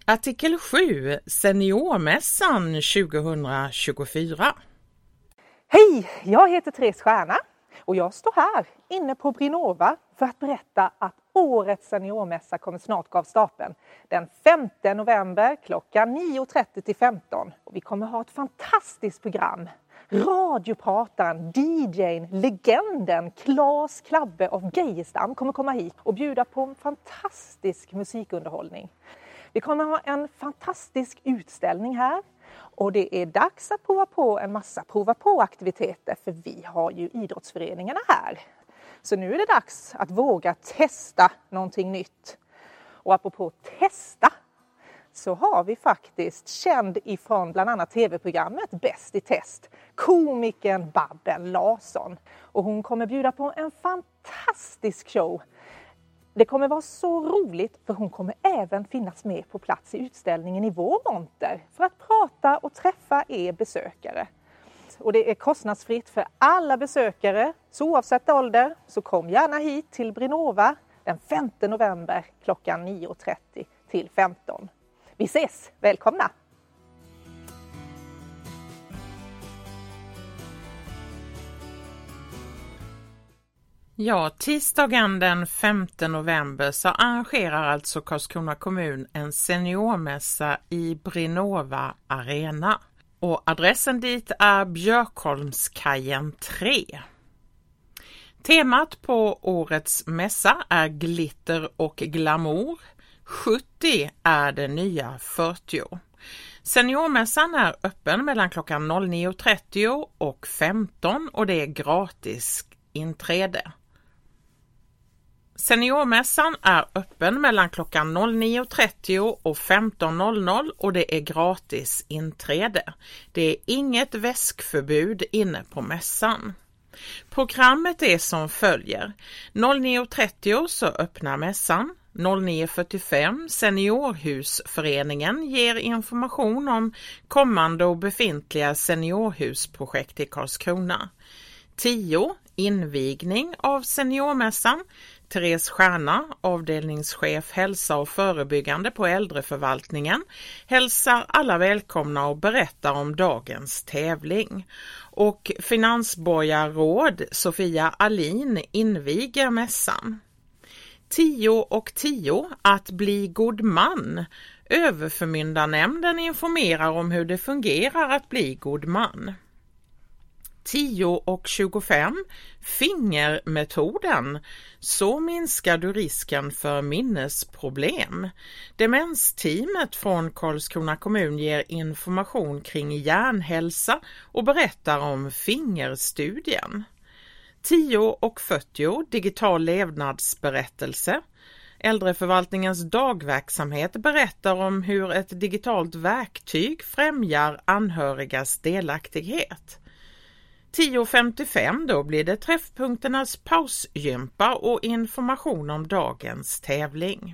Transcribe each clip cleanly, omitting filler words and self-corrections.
Artikel 7, Seniormässan 2024. Hej, jag heter Therese Stjärna och jag står här inne på Brinova för att berätta att årets seniormässa kommer snart gå av stapeln. Den 5 november klockan 9.30 till 15. Och vi kommer ha ett fantastiskt program. Radioprataren, DJ:n, legenden Claes Klabbe av Geijerstam kommer komma hit och bjuda på en fantastisk musikunderhållning. Vi kommer ha en fantastisk utställning här och det är dags att prova på en massa prova-på-aktiviteter för vi har ju idrottsföreningarna här. Så nu är det dags att våga testa någonting nytt. Och apropå testa så har vi faktiskt känd ifrån bland annat tv-programmet Bäst i test, komikern Babben Larsson. Och hon kommer bjuda på en fantastisk show. Det kommer vara så roligt för hon kommer även finnas med på plats i utställningen i vår monter för att prata och träffa er besökare. Och det är kostnadsfritt för alla besökare, så oavsett ålder så kom gärna hit till Brinova den 5 november klockan 9.30 till 15. Vi ses, välkomna! Ja, tisdagen den 5 november så arrangerar alltså Karlskrona kommun en seniormässa i Brinova Arena. Och adressen dit är Björkholmskajen 3. Temat på årets mässa är glitter och glamour. 70 är det nya 40. Seniormässan är öppen mellan klockan 09.30 och 15 och det är gratis inträde. Seniormässan är öppen mellan klockan 09.30 och 15.00 och det är gratis inträde. Det är inget väskförbud inne på mässan. Programmet är som följer. 09.30 så öppnar mässan. 09.45 Seniorhusföreningen ger information om kommande och befintliga seniorhusprojekt i Karlskrona. 10 invigning av seniormässan. Therese Stjärna, avdelningschef hälsa och förebyggande på äldreförvaltningen, hälsar alla välkomna och berättar om dagens tävling. Och finansborgarråd Sofia Alin inviger mässan. 10:10 att bli god man. Överförmyndarnämnden informerar om hur det fungerar att bli god man. 10:25 fingermetoden. Så minskar du risken för minnesproblem. Demensteamet från Karlskrona kommun ger information kring hjärnhälsa och berättar om fingerstudien. 10:40 digital levnadsberättelse. Äldreförvaltningens dagverksamhet berättar om hur ett digitalt verktyg främjar anhörigas delaktighet. 10:55 då blir det träffpunkternas pausgympa och information om dagens tävling.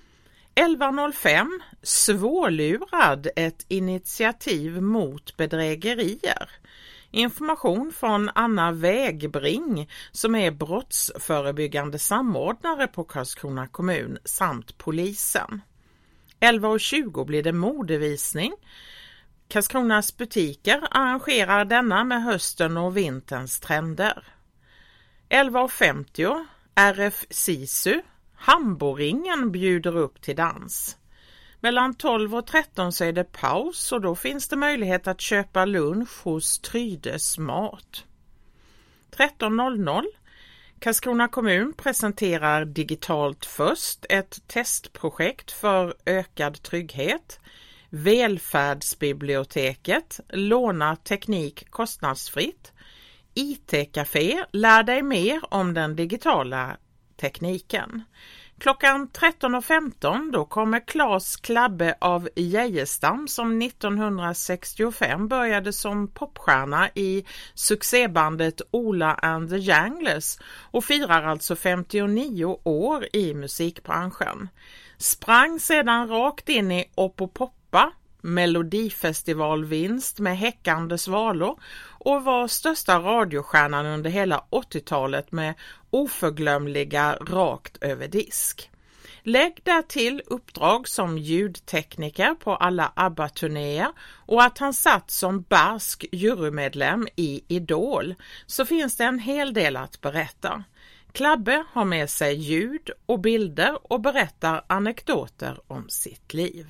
11:05 svårlurad, ett initiativ mot bedrägerier. Information från Anna Vägbring som är brottsförebyggande samordnare på Karlskrona kommun samt polisen. 11:20 blir det modevisning. Karlskronas butiker arrangerar denna med hösten och vinterns trender. 11:50 RF Sisu, Hamboringen bjuder upp till dans. Mellan 12 och 13 så är det paus och då finns det möjlighet att köpa lunch hos Trydes mat. 13:00 Karlskrona kommun presenterar digitalt först ett testprojekt för ökad trygghet. Välfärdsbiblioteket, låna teknik kostnadsfritt. IT-café, lär dig mer om den digitala tekniken. Klockan 13:15 då kommer Claes Klabbe av Geijerstam som 1965 började som popstjärna i succébandet Ola and the Janglers och firar alltså 59 år i musikbranschen. Sprang sedan rakt in i Opopoppa, Melodifestivalvinst med häckande svalor och var största radiostjärnan under hela 80-talet med oförglömliga rakt över disk. Lägg därtill uppdrag som ljudtekniker på alla ABBA-turnéer och att han satt som barsk jurymedlem i Idol, så finns det en hel del att berätta. Klabbe har med sig ljud och bilder och berättar anekdoter om sitt liv.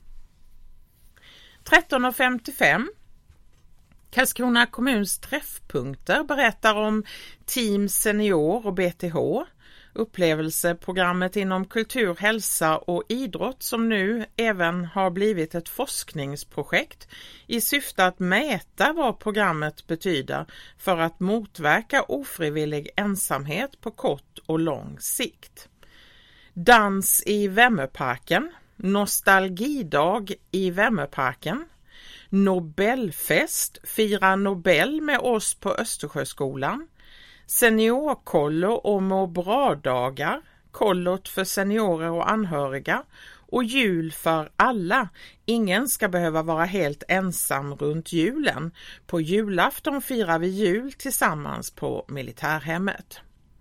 13.55. Karlskrona kommuns träffpunkter berättar om Team Senior och BTH, upplevelseprogrammet inom kultur, hälsa och idrott som nu även har blivit ett forskningsprojekt i syfte att mäta vad programmet betyder för att motverka ofrivillig ensamhet på kort och lång sikt. Dans i Vemmerparken, nostalgidag i Vemmerparken, Nobelfest, fira Nobel med oss på Östersjöskolan, seniorkollo och må bra-dagar, kollot för seniorer och anhöriga och jul för alla. Ingen ska behöva vara helt ensam runt julen. På julafton firar vi jul tillsammans på militärhemmet.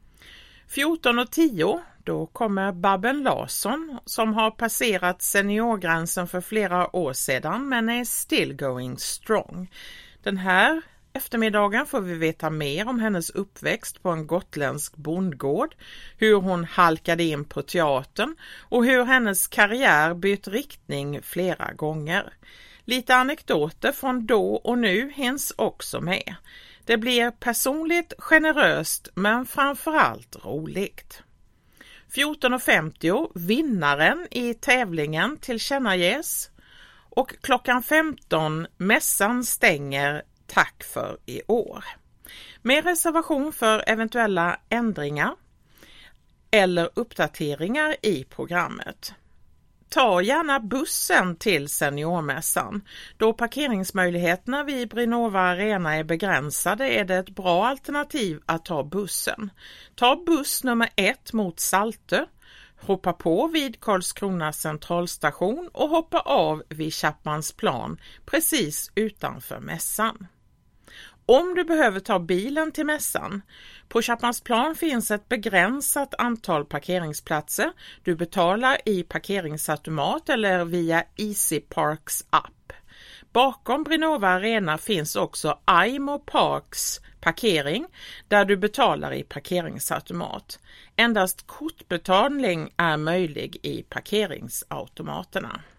14.10, då kommer Babben Larsson som har passerat seniorgränsen för flera år sedan men är still going strong. Den här eftermiddagen får vi veta mer om hennes uppväxt på en gotländsk bondgård, hur hon halkade in på teatern och hur hennes karriär bytt riktning flera gånger. Lite anekdoter från då och nu hinns också med. Det blir personligt, generöst men framförallt roligt. 14.50, vinnaren i tävlingen tillkännages och klockan 15 mässan stänger. Tack för i år. Med reservation för eventuella ändringar eller uppdateringar i programmet. Ta gärna bussen till seniormässan. Då parkeringsmöjligheterna vid Brinova Arena är begränsade är det ett bra alternativ att ta bussen. Ta buss nummer 1 mot Saltö. Hoppa på vid Karlskrona centralstation och hoppa av vid Chapmansplan precis utanför mässan. Om du behöver ta bilen till mässan, på Chapmansplan finns ett begränsat antal parkeringsplatser. Du betalar i parkeringsautomat eller via Easy Parks app. Bakom Brinova Arena finns också Aimo Parks parkering där du betalar i parkeringsautomat. Endast kortbetalning är möjlig i parkeringsautomaterna.